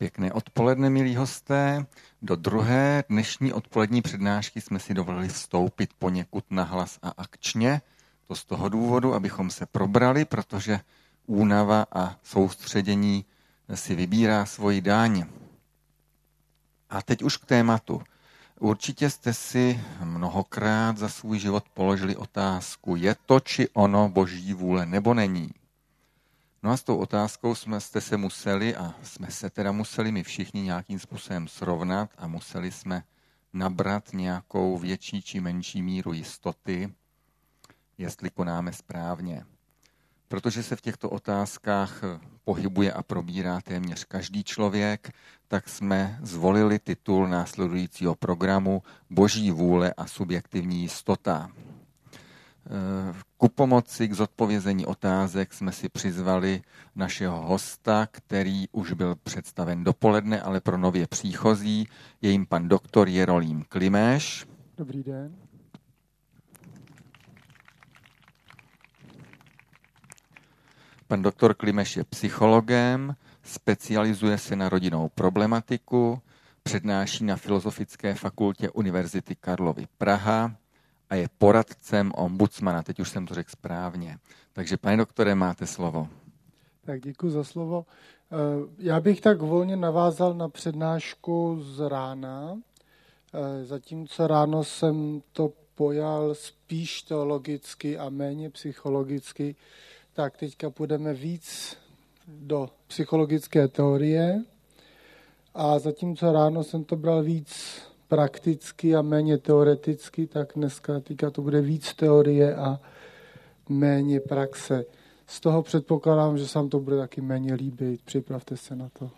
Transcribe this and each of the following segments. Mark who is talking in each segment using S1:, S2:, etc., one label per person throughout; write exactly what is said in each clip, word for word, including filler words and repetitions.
S1: Pěkné odpoledne, milí hosté. Do druhé dnešní odpolední přednášky jsme si dovolili vstoupit poněkud nahlas a akčně. To z toho důvodu, abychom se probrali, protože únava a soustředění si vybírá svoji daň. A teď už k tématu. Určitě jste si mnohokrát za svůj život položili otázku, je to či ono boží vůle nebo není. No a s tou otázkou jsme jste se museli, a jsme se teda museli my všichni nějakým způsobem srovnat a museli jsme nabrat nějakou větší či menší míru jistoty, jestli konáme správně. Protože se v těchto otázkách pohybuje a probírá téměř každý člověk, tak jsme zvolili titul následujícího programu Boží vůle a subjektivní jistota. Ku pomoci k zodpovězení otázek jsme si přizvali našeho hosta, který už byl představen dopoledne, ale pro nově příchozí je jim pan doktor Jerolím Klimeš.
S2: Dobrý den.
S1: Pan doktor Klimeš je psychologem, specializuje se na rodinnou problematiku, přednáší na Filozofické fakultě Univerzity Karlovy Praha a je poradcem ombudsmana. Teď už jsem to řekl správně. Takže, pane doktore, máte slovo.
S2: Tak děkuji za slovo. Já bych tak volně navázal na přednášku z rána. Zatímco ráno jsem to pojal spíš teologicky a méně psychologicky, tak teďka půjdeme víc do psychologické teorie. A zatímco ráno jsem to bral víc prakticky a méně teoreticky, tak dneska teďka to bude víc teorie a méně praxe. Z toho předpokládám, že se vám to bude taky méně líbit. Připravte se na to.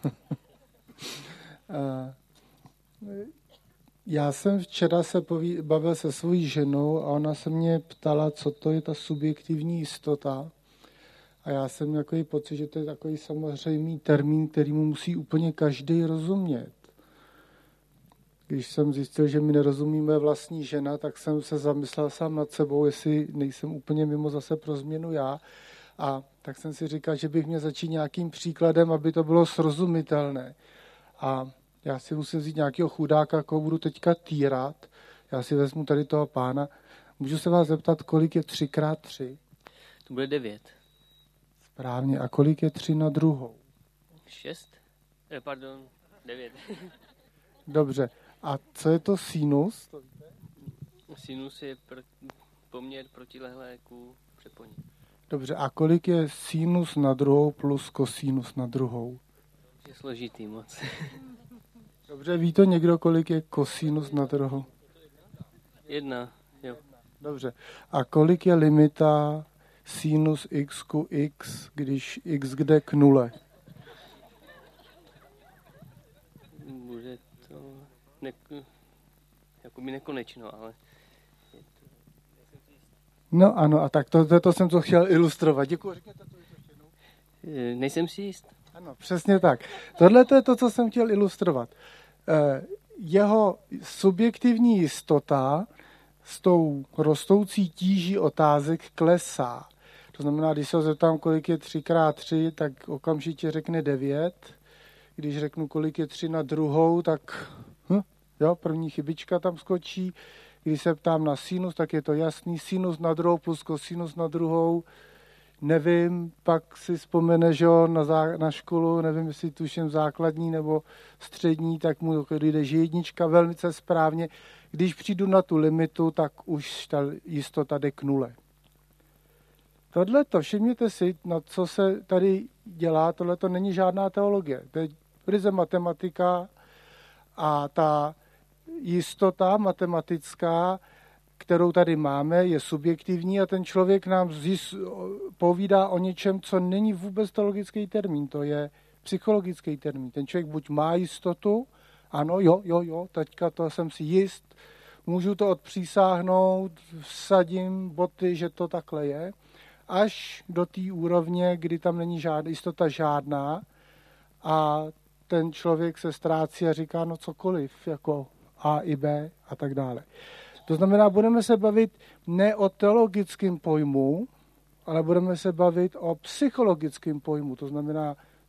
S2: Já jsem včera se poví, bavil se svojí ženou a ona se mě ptala, co to je ta subjektivní jistota. A já jsem měl takový pocit, že to je takový samozřejmý termín, kterýmu musí úplně každý rozumět. Když jsem zjistil, že mi nerozumí moje vlastní žena, tak jsem se zamyslel sám nad sebou, jestli nejsem úplně mimo zase pro změnu já. A tak jsem si říkal, že bych měl začít nějakým příkladem, aby to bylo srozumitelné. A já si musím vzít nějakého chudáka, koho budu teďka týrat. Já si vezmu tady toho pána. Můžu se vás zeptat, kolik je tři krát tři?
S3: To bude devět.
S2: Správně. A kolik je tři na druhou?
S3: Šest? Eh, pardon, devět.
S2: Dobře. A co je to sinus? To víte?
S3: Sinus je pr- poměr protilehlé ku přeponí.
S2: Dobře. A kolik je sinus na druhou plus kosinus na druhou?
S3: Je složitý moc.
S2: Dobře, ví to někdo, kolik je kosinus na druhou?
S3: Jedna, jo.
S2: Dobře. A kolik je limita sinus x ku x, když x jde k nule?
S3: Bude to ne, jakoby nekonečno, ale...
S2: No ano, a tak to, to, to jsem to chtěl ilustrovat. Děkuji, řekněte to ještě jednou.
S3: Nejsem si jist.
S2: Ano, přesně tak. Tohle to je to, co jsem chtěl ilustrovat. Jeho subjektivní jistota s tou rostoucí tíží otázek klesá. To znamená, když se ho zeptám, kolik je tři krát tři, tak okamžitě řekne devět. Když řeknu, kolik je tři na druhou, tak hm, jo, první chybička tam skočí. Když se ptám na sinus, tak je to jasný. Sinus na druhou plus kosinus na druhou. Nevím, pak si vzpomene, že jo, na, zá, na školu, nevím, jestli tuším základní nebo střední, tak mu jde, že jednička velice správně. Když přijdu na tu limitu, tak už ta jistota jde k nule. Tohle to, všimněte si, na co se tady dělá, tohle to není žádná teologie. To je ryze matematika a ta jistota matematická, kterou tady máme, je subjektivní a ten člověk nám zjist, povídá o něčem, co není vůbec teologický termín, to je psychologický termín. Ten člověk buď má jistotu, ano, jo, jo, jo, teďka to jsem si jist, můžu to odpřísáhnout, vsadím boty, že to takhle je, až do té úrovně, kdy tam není žádná jistota žádná a ten člověk se ztrácí a říká, no cokoliv, jako A i B a tak dále. To znamená, budeme se bavit ne o teologickém pojmu, ale budeme se bavit o psychologickém pojmu. To znamená,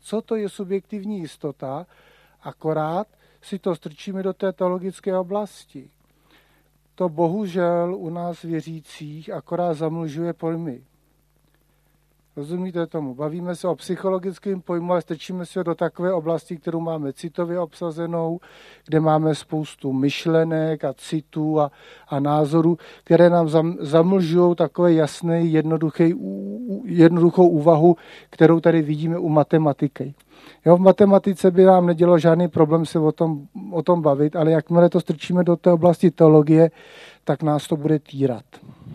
S2: co to je subjektivní jistota, akorát si to strčíme do té teologické oblasti. To bohužel u nás věřících akorát zamlžuje pojmy. Rozumíte tomu? Bavíme se o psychologickém pojmu a strčíme se do takové oblasti, kterou máme citově obsazenou, kde máme spoustu myšlenek a citů a, a názorů, které nám zam, zamlžují takové jasné, jednoduchou úvahu, kterou tady vidíme u matematiky. Jo, v matematice by nám nedělo žádný problém se o tom, o tom bavit, ale jakmile to strčíme do té oblasti teologie, tak nás to bude týrat.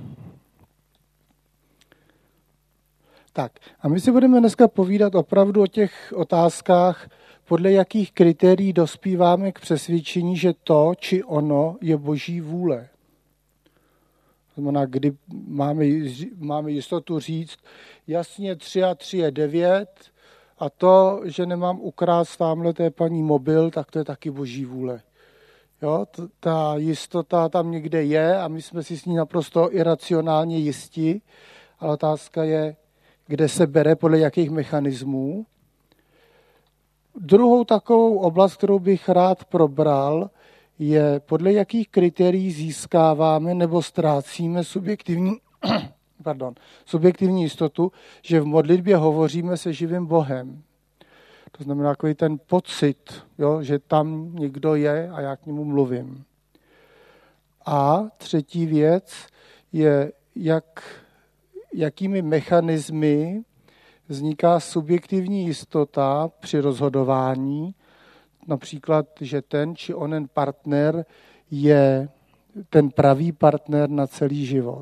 S2: Tak, a my si budeme dneska povídat opravdu o těch otázkách, podle jakých kritérií dospíváme k přesvědčení, že to či ono je boží vůle. To znamená, kdy máme, máme jistotu říct, jasně tři a tři je devět a to, že nemám ukrást tamhle té paní mobil, tak to je taky boží vůle. Jo, t- ta jistota tam někde je a my jsme si s ní naprosto iracionálně jistí, ale otázka je, kde se bere, podle jakých mechanismů. Druhou takovou oblast, kterou bych rád probral, je podle jakých kritérií získáváme nebo ztrácíme subjektivní, pardon, subjektivní jistotu, že v modlitbě hovoříme se živým Bohem. To znamená takový ten pocit, jo, že tam někdo je a já k němu mluvím. A třetí věc je, jak jakými mechanismy vzniká subjektivní jistota při rozhodování, například, že ten či onen partner je ten pravý partner na celý život.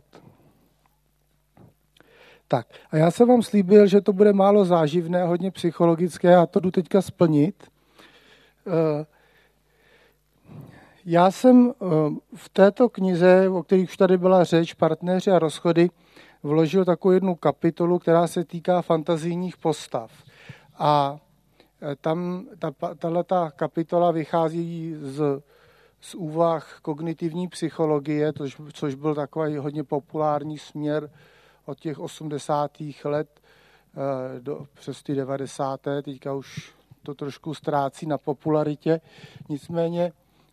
S2: Tak, a já jsem vám slíbil, že to bude málo záživné, hodně psychologické, a to jdu teďka splnit. Já jsem v této knize, o kterých už tady byla řeč, Partneři a rozchody, vložil takovou jednu kapitolu, která se týká fantazijních postav. A tam ta, tato kapitola vychází z, z úvah kognitivní psychologie, což, což byl takový hodně populární směr od těch osmdesátých let do, přes ty devadesáté. Teďka už to trošku ztrácí na popularitě. Nicméně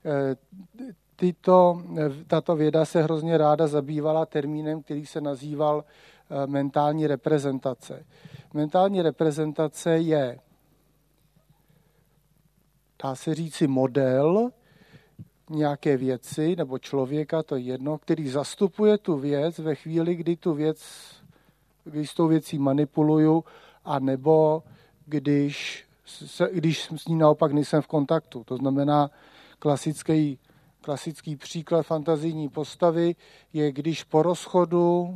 S2: Tyto, tato věda se hrozně ráda zabývala termínem, který se nazýval mentální reprezentace. Mentální reprezentace je, dá se říci, model nějaké věci nebo člověka, to je jedno, který zastupuje tu věc ve chvíli, kdy tu věc, když s tou věcí manipuluju, a nebo když, se, když s ní naopak nejsem v kontaktu. To znamená, klasický Klasický příklad fantazijní postavy je, když po rozchodu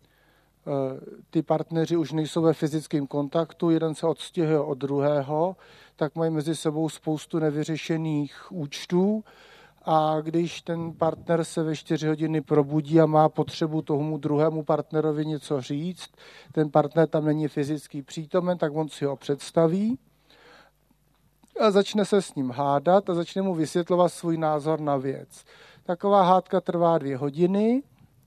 S2: ty partneři už nejsou ve fyzickém kontaktu, jeden se odstěhuje od druhého, tak mají mezi sebou spoustu nevyřešených účtů, a když ten partner se ve čtyři hodiny probudí a má potřebu tomu druhému partnerovi něco říct, ten partner tam není fyzicky přítomen, tak on si ho představí a začne se s ním hádat a začne mu vysvětlovat svůj názor na věc. Taková hádka trvá dvě hodiny,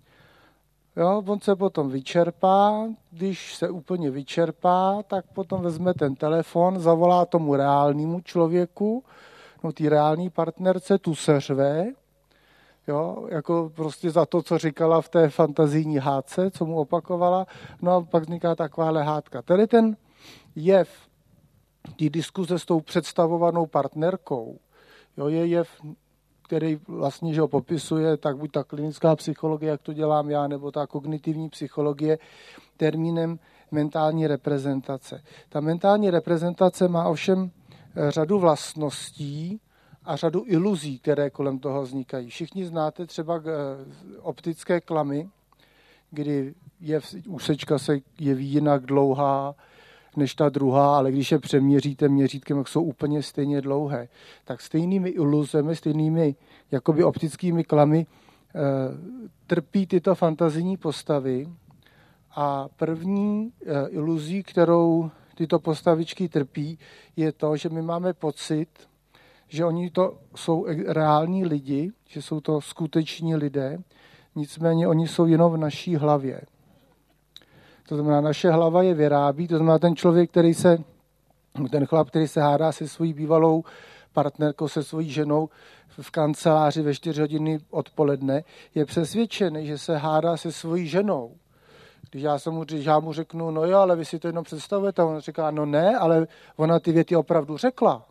S2: jo, on se potom vyčerpá, když se úplně vyčerpá, tak potom vezme ten telefon, zavolá tomu reálnému člověku, no té reální partnerce, tu se řve, jo, jako prostě za to, co říkala v té fantazijní hádce, co mu opakovala, no a pak vzniká takováhle hádka. Tady ten jev té diskuze s tou představovanou partnerkou, jo, je jev, který vlastně, že ho popisuje, tak buď ta klinická psychologie, jak to dělám já, nebo ta kognitivní psychologie, termínem mentální reprezentace. Ta mentální reprezentace má ovšem řadu vlastností a řadu iluzí, které kolem toho vznikají. Všichni znáte třeba optické klamy, kdy je úsečka se jeví jinak dlouhá než ta druhá, ale když je přeměříte měřítkem, jak jsou úplně stejně dlouhé. Tak stejnými iluzemi, stejnými jakoby optickými klamy e, trpí tyto fantazijní postavy. A první e, iluzí, kterou tyto postavičky trpí, je to, že my máme pocit, že oni to jsou reální lidi, že jsou to skuteční lidé, nicméně oni jsou jenom v naší hlavě. To znamená, naše hlava je vyrábí, to znamená ten člověk, který se Ten chlap, který se hádá se svojí bývalou partnerkou, se svojí ženou v kanceláři ve čtyři hodiny odpoledne, je přesvědčený, že se hádá se svojí ženou. Když já, jsem mu, když já mu řeknu, no jo, ale vy si to jenom představujete, a on říká, no ne, ale ona ty věty opravdu řekla.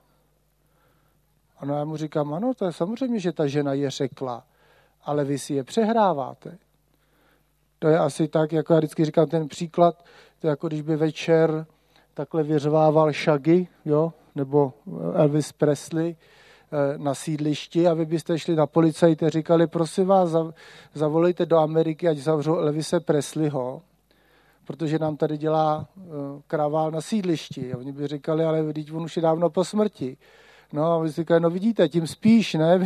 S2: A no já mu říkám, ano, to je samozřejmě, že ta žena je řekla, ale vy si je přehráváte. To je asi tak, jako já vždycky říkám ten příklad, to je jako když by večer takhle vyřvával Shaggy, jo, nebo Elvis Presley na sídlišti a vy byste šli na policajty a říkali, prosím vás, zavolejte do Ameriky, ať zavřou Elvise Presleyho, protože nám tady dělá kravál na sídlišti. A oni by říkali, ale vždyť on už je dávno po smrti. No a oni říkali, no vidíte, tím spíš, ne?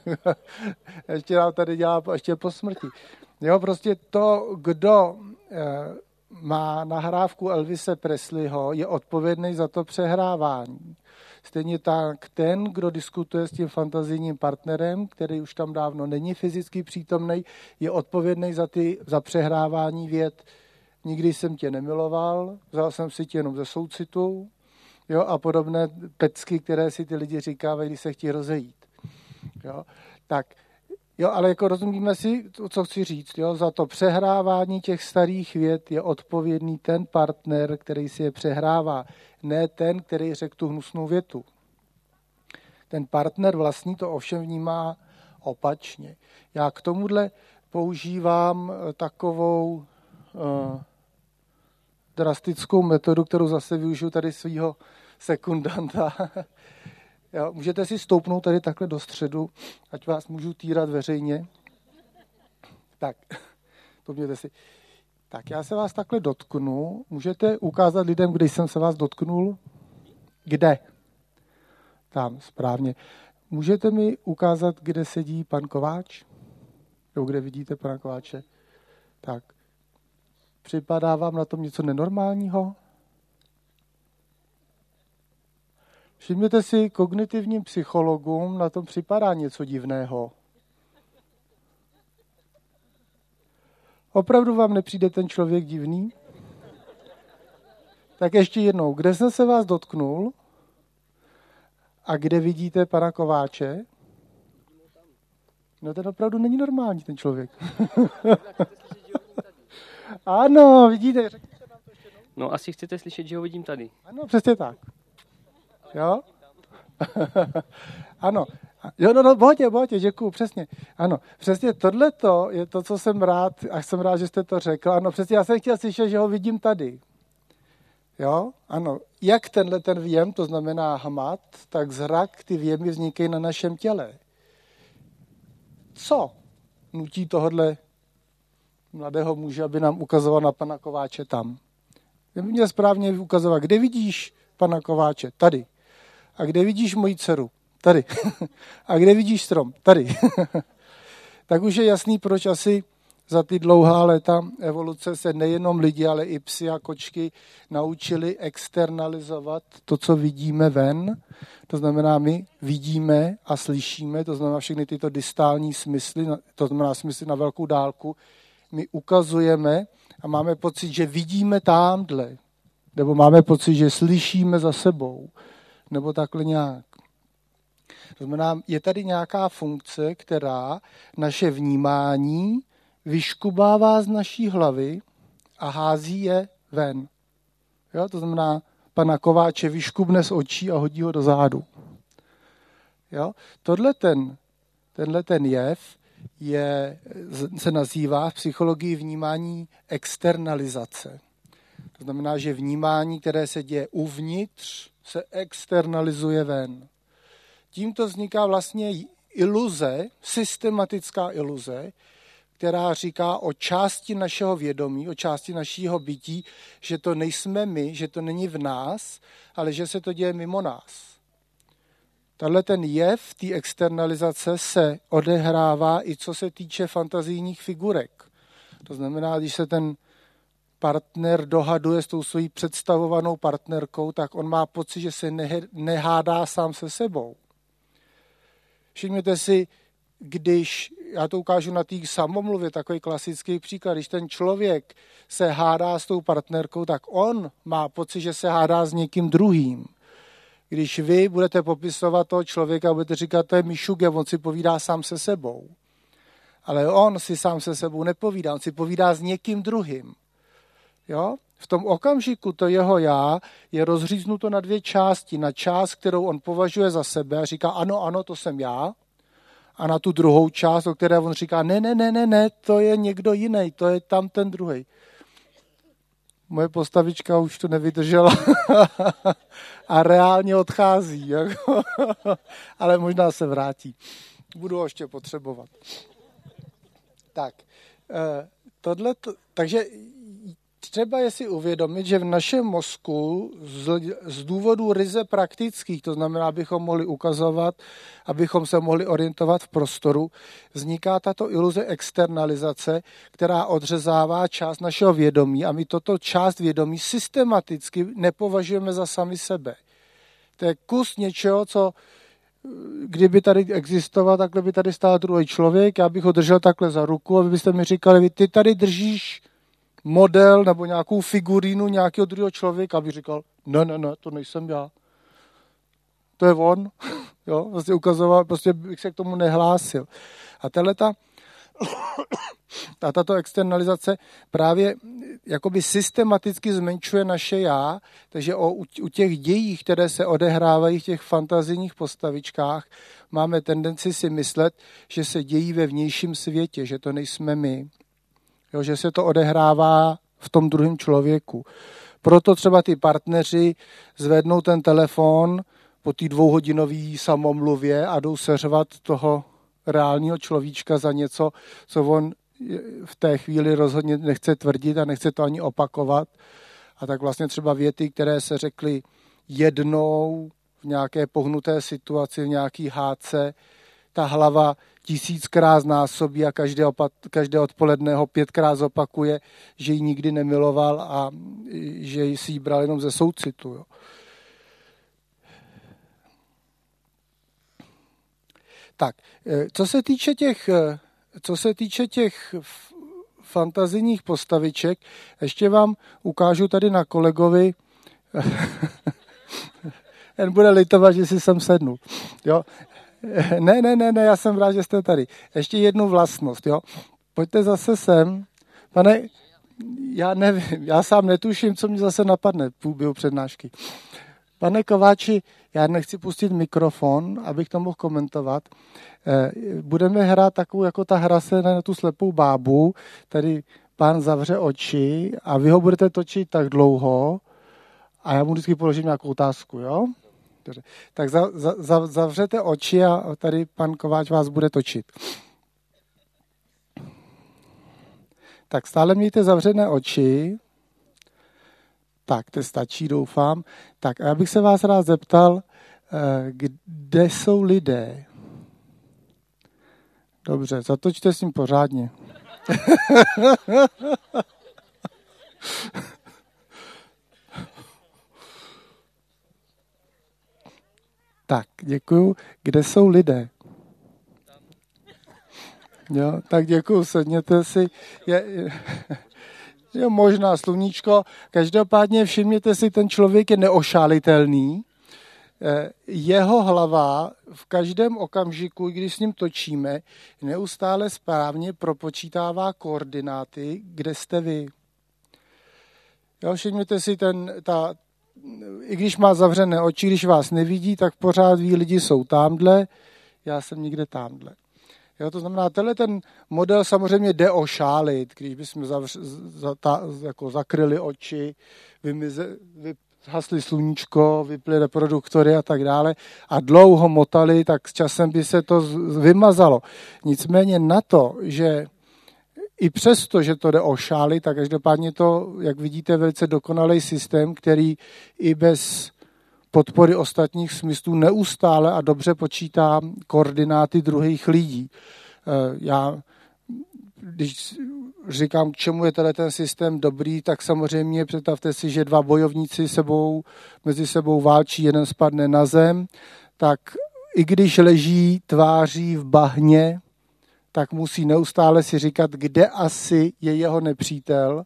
S2: Ještě nám tady dělá ještě po smrti. Jo, prostě to, kdo má nahrávku Elvise Presleyho, je odpovědný za to přehrávání. Stejně tak ten, kdo diskutuje s tím fantazijním partnerem, který už tam dávno není fyzicky přítomný, je odpovědný za, ty, za přehrávání vět. Nikdy jsem tě nemiloval, vzal jsem si tě jenom ze soucitu, jo, a podobné pecky, které si ty lidi říkávají, když se chtějí rozejít. Jo, tak, jo, ale jako rozumíme si, co chci říct, jo, za to přehrávání těch starých vět je odpovědný ten partner, který si je přehrává, ne ten, který řekl tu hnusnou větu. Ten partner vlastní to ovšem vnímá opačně. Já k tomuhle používám takovou uh, drastickou metodu, kterou zase využiju tady svýho sekundanta. Jo, můžete si stoupnout tady takhle do středu, ať vás můžu týrat veřejně. Tak, to si. Tak, já se vás takhle dotknu. Můžete ukázat lidem, kde jsem se vás dotknul? Kde? Tam, správně. Můžete mi ukázat, kde sedí pan Kováč? Nebo kde vidíte pana Kováče? Tak. Připadá vám na tom něco nenormálního? Všimněte si, kognitivním psychologům na tom připadá něco divného. Opravdu vám nepřijde ten člověk divný? Tak ještě jednou, kde jsem se vás dotknul a kde vidíte pana Kováče? No ten opravdu není normální, ten člověk. Ano, vidíte.
S3: No asi chcete slyšet, že ho vidím tady.
S2: Ano, přesně tak. Jo? Ano. Jo, no, no, bohatě, bohatě, děkuju, přesně. Ano, přesně tohleto je to, co jsem rád, a jsem rád, že jste to řekl. Ano, přesně, já jsem chtěl slyšet, že ho vidím tady. Jo, ano. Jak tenhle ten věm, to znamená hmat, tak zrak, ty věmy vznikají na našem těle. Co nutí tohodle mladého muže, aby nám ukazoval na pana Kováče tam? By mě správně ukazovat, kde vidíš pana Kováče? Tady. A kde vidíš moji dceru? Tady. A kde vidíš strom? Tady. Tak už je jasný, proč asi za ty dlouhá léta evoluce se nejenom lidi, ale i psi a kočky naučili externalizovat to, co vidíme ven. To znamená, my vidíme a slyšíme, to znamená všechny tyto distální smysly, to znamená smysly na velkou dálku, my ukazujeme a máme pocit, že vidíme támdle, nebo máme pocit, že slyšíme za sebou, nebo takhle nějak. To znamená, je tady nějaká funkce, která naše vnímání vyškubává z naší hlavy a hází je ven. Jo? To znamená, pana Kováče vyškubne z očí a hodí ho do zádu. Jo? Tohle ten, tenhle ten jev je, se nazývá v psychologii vnímání externalizace. To znamená, že vnímání, které se děje uvnitř, se externalizuje ven. Tímto vzniká vlastně iluze, systematická iluze, která říká o části našeho vědomí, o části našeho bytí, že to nejsme my, že to není v nás, ale že se to děje mimo nás. Tahle ten jev té externalizace se odehrává i co se týče fantazijních figurek. To znamená, když se ten partner dohaduje s tou svojí představovanou partnerkou, tak on má pocit, že se nehádá sám se sebou. Všimněte si, když, já to ukážu na té samomluvě, takový klasický příklad, když ten člověk se hádá s tou partnerkou, tak on má pocit, že se hádá s někým druhým. Když vy budete popisovat toho člověka, budete říkat, to je Mišuge, on si povídá sám se sebou. Ale on si sám se sebou nepovídá, on si povídá s někým druhým. Jo? V tom okamžiku to jeho já je rozříznuto na dvě části. Na část, kterou on považuje za sebe a říká, ano, ano, to jsem já. A na tu druhou část, o které on říká, ne, ne, ne, ne, ne, to je někdo jiný, to je tam ten druhý. Moje postavička už to nevydržela a reálně odchází. Jako. Ale možná se vrátí. Budu ho ještě potřebovat. Tak, tohle, takže třeba je si uvědomit, že v našem mozku z, z důvodů ryze praktických, to znamená, abychom mohli ukazovat, abychom se mohli orientovat v prostoru, vzniká tato iluze externalizace, která odřezává část našeho vědomí a my toto část vědomí systematicky nepovažujeme za sami sebe. To je kus něčeho, co kdyby tady existoval, takhle by tady stál druhý člověk, já bych ho držel takhle za ruku a vy byste mi říkali, ty tady držíš model nebo nějakou figurínu nějakého druhého člověka, aby říkal, ne, ne, ne, to nejsem já. To je on. Jo, prostě ukazoval, prostě bych se k tomu nehlásil. A tahleta, a tato externalizace právě jakoby systematicky zmenšuje naše já, takže o, u těch dějích, které se odehrávají v těch fantazijních postavičkách, máme tendenci si myslet, že se dějí ve vnějším světě, že to nejsme my. Jo, že se to odehrává v tom druhém člověku. Proto třeba ty partneři zvednou ten telefon po té dvouhodinové samomluvě a jdou seřvat toho reálního človíčka za něco, co on v té chvíli rozhodně nechce tvrdit a nechce to ani opakovat. A tak vlastně třeba věty, které se řekly jednou v nějaké pohnuté situaci, v nějaký hádce, ta hlava tisíckrát znásobí a každé, opat, každé odpoledne ho pětkrát zopakuje, že ji nikdy nemiloval a že si ji bral jenom ze soucitu. Jo. Tak, co se týče těch, co se týče těch fantazijních postaviček, ještě vám ukážu tady na kolegovi, jen bude litovat, že si sem sednu. Jo. Ne, ne, ne, ne, já jsem rád, že jste tady. Ještě jednu vlastnost, jo. Pojďte zase sem. Pane, já nevím, já sám netuším, co mi zase napadne v průběhu přednášky. Pane Kováči, já nechci pustit mikrofon, abych to mohl komentovat. Budeme hrát takovou, jako ta hra se na tu slepou bábu. Tady pán zavře oči a vy ho budete točit tak dlouho a já mu vždycky položím nějakou otázku, jo? Dobře. Tak za, za, zavřete oči a tady pan Kováč vás bude točit. Tak stále mějte zavřené oči. Tak, to stačí, doufám. Tak a já bych se vás rád zeptal, kde jsou lidé? Dobře, zatočte s ním pořádně. Tak, děkuju. Kde jsou lidé? Jo, tak děkuju, sedněte si. Je, je, je možná sluníčko. Každopádně všimněte si, ten člověk je neošálitelný. Jeho hlava v každém okamžiku, když s ním točíme, neustále správně propočítává koordináty, kde jste vy. Jo, všimněte si, ten, ta, i když má zavřené oči, když vás nevidí, tak pořád ví, lidi jsou tamhle, já jsem někde tamhle. Jo, to znamená, tenhle ten model samozřejmě jde ošálit, když bychom zavř, za, ta, jako zakryli oči, vymize, vyhasli sluníčko, vypli reproduktory a tak dále a dlouho motali, tak s časem by se to vymazalo. Nicméně na to, že i přesto, že to jde ošálit, tak každopádně to, jak vidíte, velice dokonalý systém, který i bez podpory ostatních smyslů neustále a dobře počítá koordináty druhých lidí. Já, když říkám, k čemu je tenhle ten systém dobrý, tak samozřejmě představte si, že dva bojovníci sebou, mezi sebou válčí, jeden spadne na zem, tak i když leží tváří v bahně, tak musí neustále si říkat, kde asi je jeho nepřítel,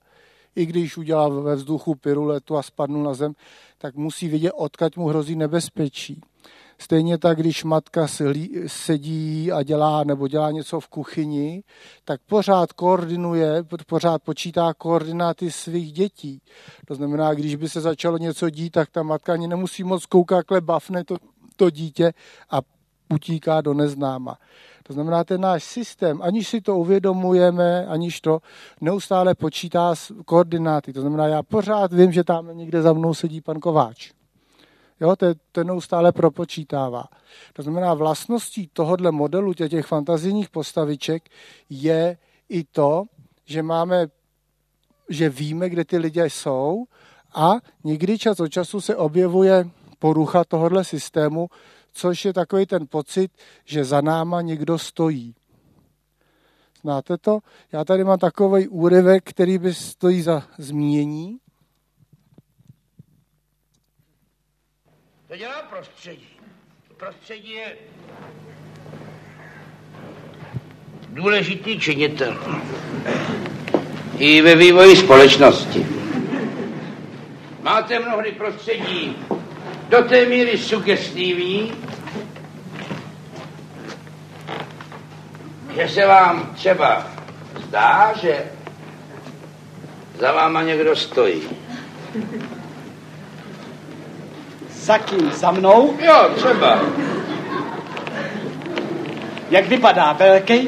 S2: i když udělal ve vzduchu piruletu a spadnul na zem, tak musí vidět, odkud mu hrozí nebezpečí. Stejně tak, když matka sedí a dělá nebo dělá něco v kuchyni, tak pořád koordinuje, pořád počítá koordináty svých dětí. To znamená, když by se začalo něco dít, tak ta matka ani nemusí moc koukat, jakhle bafne to, to dítě a utíká do neznáma. To znamená, ten náš systém, aniž si to uvědomujeme, aniž to neustále počítá koordináty. To znamená, já pořád vím, že tam někde za mnou sedí pan Kováč. Jo, to, to neustále propočítává. To znamená, vlastností tohohle modelu těch, těch fantazijních postaviček je i to, že máme, že víme, kde ty lidé jsou a někdy čas od času se objevuje porucha tohohle systému, což je takový ten pocit, že za náma někdo stojí. Znáte to? Já tady mám takový úryvek, který by stojí za zmínění.
S4: To dělá prostředí. Prostředí je důležitý činitel i ve vývoji společnosti. Máte mnohdy prostředí do té míry sugestivní, že se vám třeba zdá, že za váma někdo stojí.
S5: Za kým? Za mnou?
S4: Jo, třeba.
S5: Jak vypadá? Velký?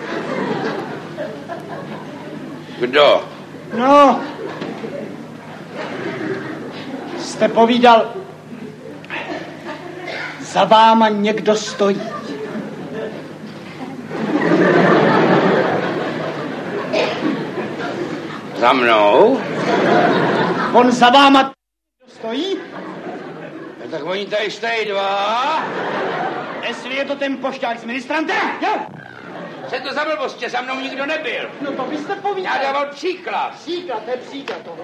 S4: Kdo?
S5: No, jste povídal, za váma někdo stojí.
S4: Za mnou?
S5: On za váma stojí?
S4: No, tak oni tady stojí dva.
S5: Jestli je to ten pošťák s ministrantem? Jo.
S4: Co to za blbosti? Za mnou nikdo nebyl.
S5: No to byste povídal.
S4: Já dával příklad.
S5: Příklad, to je příklad tohle.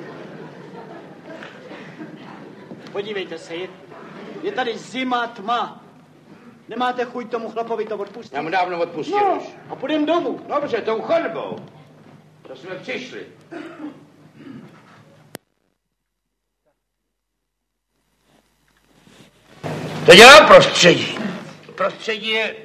S5: Podívejte se, je, je tady zima, tma. Nemáte chuť tomu chlapovi to odpustit?
S4: Já mu dávno odpustil
S5: no,
S4: už.
S5: A půjdem domů.
S4: Dobře, tou chodbou. To jsme přišli. To dělá prostředí. Prostředí je...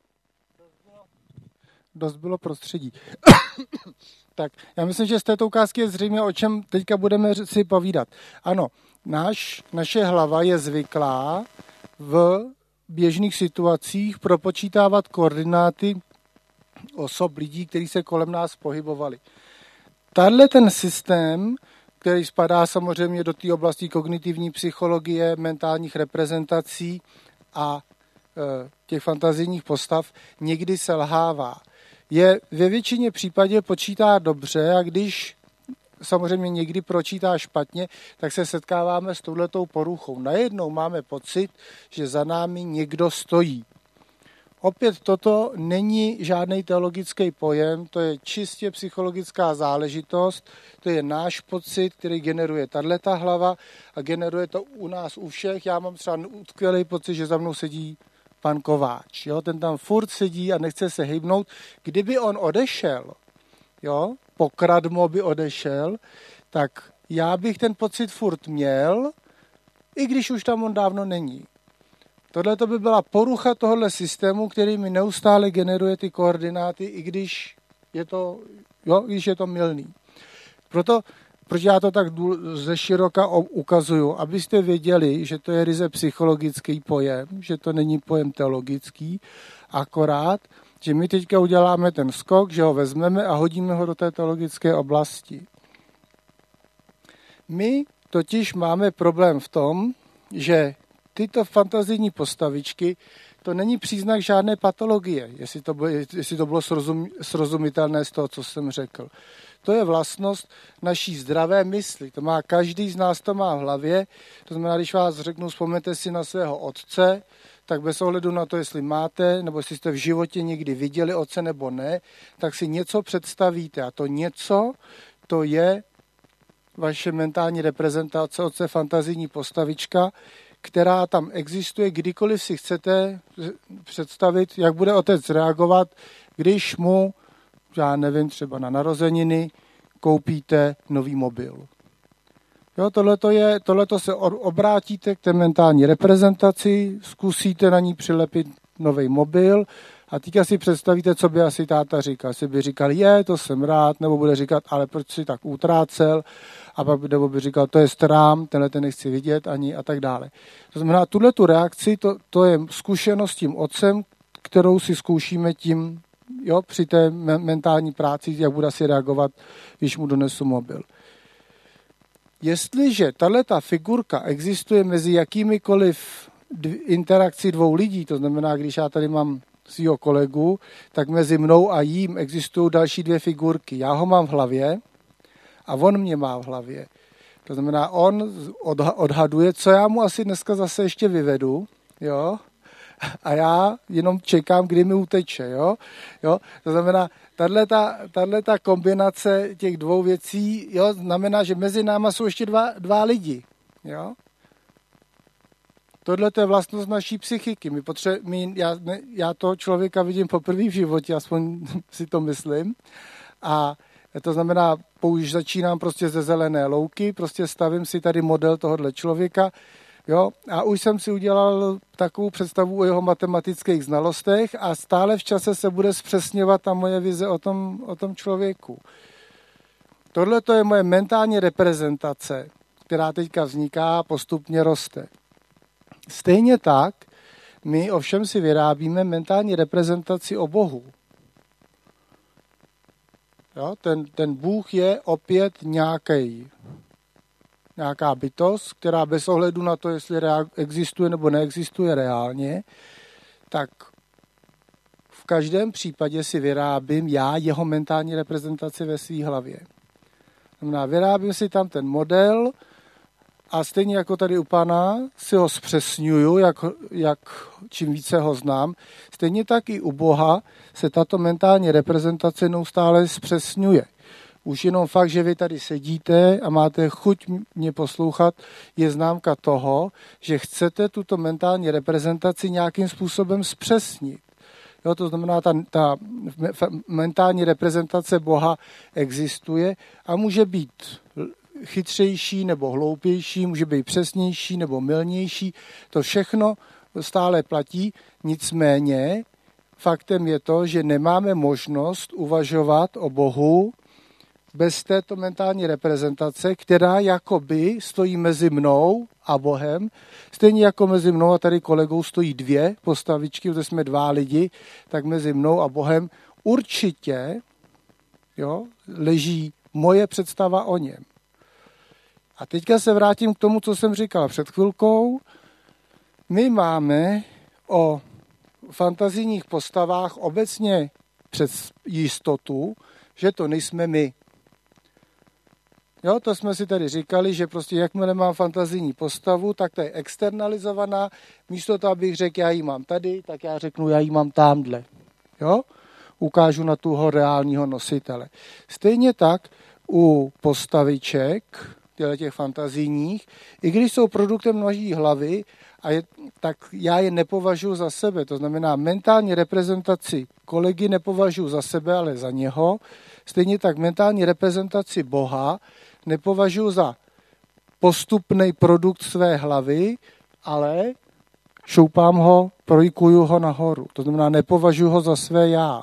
S2: Dost bylo prostředí. Tak, já myslím, že z této ukázky je zřejmě, o čem teďka budeme si povídat. Ano, náš, naše hlava je zvyklá v běžných situacích propočítávat koordináty osob, lidí, kteří se kolem nás pohybovali. Tahle ten systém, který spadá samozřejmě do té oblasti kognitivní psychologie, mentálních reprezentací a e, těch fantazijních postav, někdy selhává. Je ve většině případě počítá dobře a když samozřejmě někdy pročítá špatně, tak se setkáváme s touhletou poruchou. Najednou máme pocit, že za námi někdo stojí. Opět toto není žádný teologický pojem, to je čistě psychologická záležitost, to je náš pocit, který generuje tato hlava a generuje to u nás u všech. Já mám třeba skvělý pocit, že za mnou sedí pan Kováč. Jo? Ten tam furt sedí a nechce se hejbnout. Kdyby on odešel, jo, pokradmo by odešel, tak já bych ten pocit furt měl, i když už tam on dávno není. Tohle to by byla porucha tohohle systému, který mi neustále generuje ty koordináty, i když je to, jo, když je to mylný. Proto, proč já to tak ze široka ukazuju, abyste věděli, že to je ryze psychologický pojem, že to není pojem teologický, akorát, že my teďka uděláme ten skok, že ho vezmeme a hodíme ho do té teologické oblasti. My totiž máme problém v tom, že tyto fantazijní postavičky, to není příznak žádné patologie, jestli to bylo, jestli to bylo srozum, srozumitelné z toho, co jsem řekl. To je vlastnost naší zdravé mysli. To má každý z nás, to má v hlavě. To znamená, když vás řeknu, vzpomeňte si na svého otce, tak bez ohledu na to, jestli máte, nebo jestli jste v životě někdy viděli otce nebo ne, tak si něco představíte. A to něco, to je vaše mentální reprezentace otce, fantazijní postavička, která tam existuje, kdykoliv si chcete představit, jak bude otec reagovat, když mu, já nevím, třeba na narozeniny, koupíte nový mobil. Jo, tohleto je, tohleto se obrátíte k té mentální reprezentaci, zkusíte na ní přilepit nový mobil a teďka si představíte, co by asi táta říkal. Asi by říkal, je, to jsem rád, nebo bude říkat, ale proč si tak utrácel, a pak nebo by říkal, to je strám, tenhle ten nechci vidět ani a tak dále. To znamená, tuhletu reakci, to, to je zkušenost s tím otcem, kterou si zkoušíme tím, jo, při té mentální práci, jak bude si reagovat, když mu donesu mobil. Jestliže tato figurka existuje mezi jakýmikoliv interakcí dvou lidí, to znamená, když já tady mám svýho kolegu, tak mezi mnou a jím existují další dvě figurky. Já ho mám v hlavě a on mě má v hlavě. To znamená, on odhaduje, co já mu asi dneska zase ještě vyvedu, jo, a já jenom čekám, kdy mi uteče, jo, jo. To znamená, tato kombinace těch dvou věcí, jo, znamená, že mezi náma jsou ještě dva, dva lidi, jo. Tohle je vlastnost naší psychiky. My potře- my, já, ne, já toho člověka vidím poprvé v životě, aspoň si to myslím. A to znamená, použ začínám prostě ze zelené louky, prostě stavím si tady model tohohle člověka, jo, a už jsem si udělal takovou představu o jeho matematických znalostech a stále v čase se bude zpřesňovat ta moje vize o tom, o tom člověku. Tohle to je moje mentální reprezentace, která teďka vzniká a postupně roste. Stejně tak, my ovšem si vyrábíme mentální reprezentaci o Bohu. Jo, ten, ten Bůh je opět nějaký, nějaká bytost, která bez ohledu na to, jestli existuje nebo neexistuje reálně, tak v každém případě si vyrábím já jeho mentální reprezentaci ve své hlavě. Znamená, vyrábím si tam ten model a stejně jako tady u Pana si ho zpřesňuju, jak, jak čím více ho znám, stejně tak i u Boha se tato mentální reprezentace neustále zpřesňuje. Už jenom fakt, že vy tady sedíte a máte chuť mě poslouchat, je známka toho, že chcete tuto mentální reprezentaci nějakým způsobem zpřesnit. Jo, to znamená, ta, ta mentální reprezentace Boha existuje a může být chytřejší nebo hloupější, může být přesnější nebo mylnější. To všechno stále platí, nicméně faktem je to, že nemáme možnost uvažovat o Bohu bez této mentální reprezentace, která jakoby stojí mezi mnou a Bohem, stejně jako mezi mnou a tady kolegou stojí dvě postavičky, protože jsme dva lidi, tak mezi mnou a Bohem určitě, jo, leží moje představa o něm. A teďka se vrátím k tomu, co jsem říkal před chvilkou. My máme o fantazijních postavách obecně před jistotu, že to nejsme my. Jo, to jsme si tady říkali, že prostě jakmile mám fantazijní postavu, tak to je externalizovaná. Místo toho, abych řekl, já ji mám tady, tak já řeknu, já ji mám tamhle. Jo? Ukážu na toho reálního nositele. Stejně tak u postaviček, těch fantazijních, i když jsou produktem naší hlavy, a je, tak já je nepovažuji za sebe. To znamená, mentální reprezentaci kolegy nepovažuji za sebe, ale za něho. Stejně tak mentální reprezentaci Boha nepovažuji za postupný produkt své hlavy, ale šoupám ho, projikuju ho nahoru. To znamená, nepovažuji ho za své já.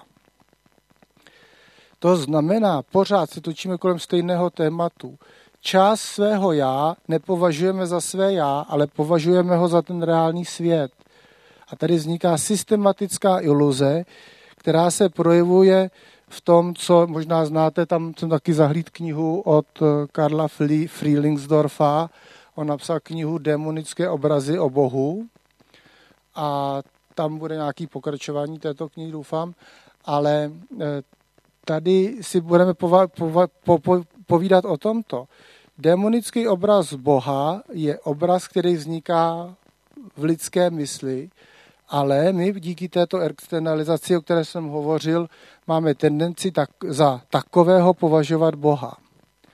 S2: To znamená, pořád se točíme kolem stejného tématu. Část svého já nepovažujeme za své já, ale považujeme ho za ten reálný svět. A tady vzniká systematická iluze, která se projevuje v tom, co možná znáte, tam jsem taky zahlídl knihu od Karla Freilingsdorfa. On napsal knihu Démonické obrazy o Bohu a tam bude nějaké pokračování této knihy, doufám, ale tady si budeme pova, pova, po, po, povídat o tomto. Démonický obraz Boha je obraz, který vzniká v lidské mysli, ale my díky této externalizaci, o které jsem hovořil, máme tendenci tak, za takového považovat Boha.